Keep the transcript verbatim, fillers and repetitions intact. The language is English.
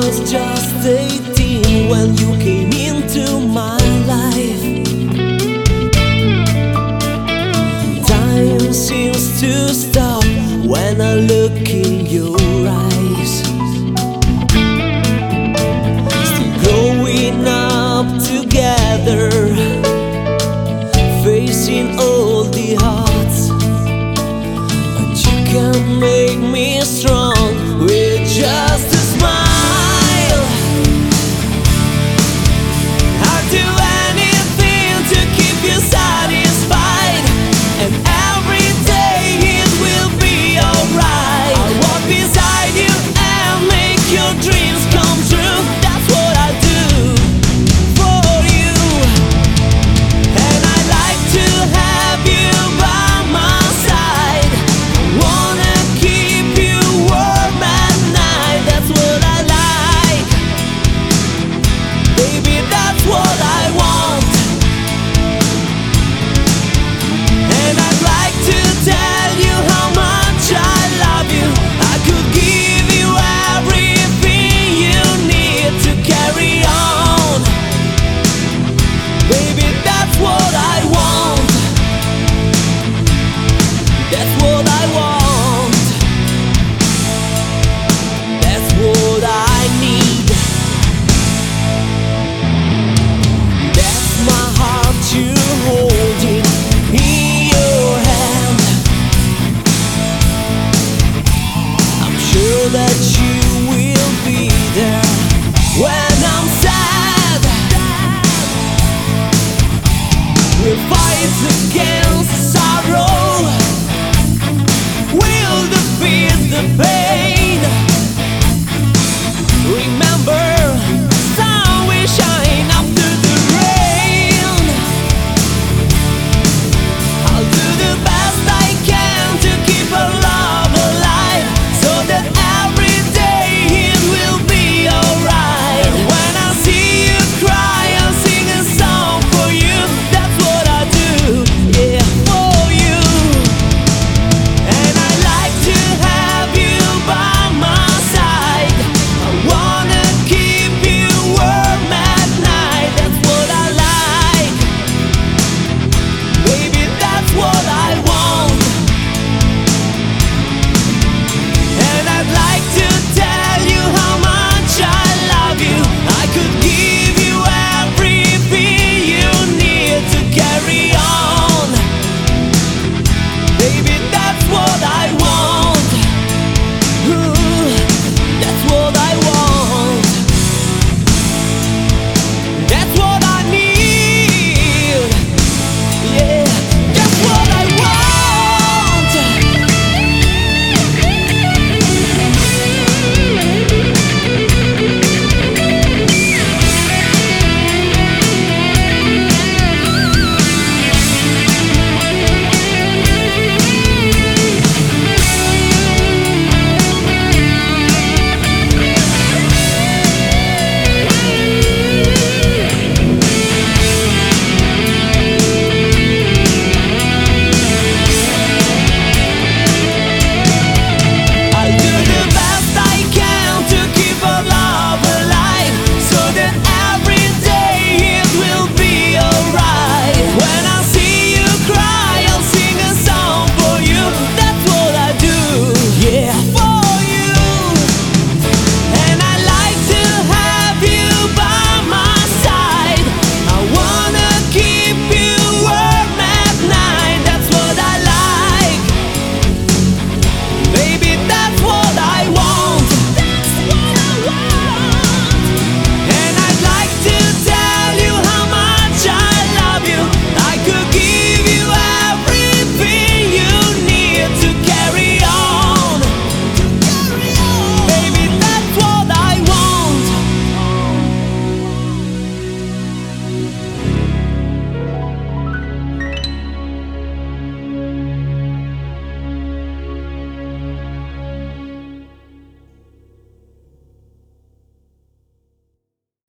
was just eighteen when you came into my life. Time seems to stop when I look in your eyes. Still growing up together, facing all the odds, but you can make me strong with just a smile. I'd do anything to keep you satisfied, and every day it will be alright. I'll walk beside you and make your dreams come true. That's what I do for you, and I like to have you by my side. Wanna keep you warm at night. That's what I like, baby, that's what I want. And I'd like to tell you how much I love you. I could give you everything you need to carry on. Baby, that's what I want. That's what I want. That's what I need. That's my heart you're holding in your hand. I'm sure that you will be there when I'm sad. We'll fight again.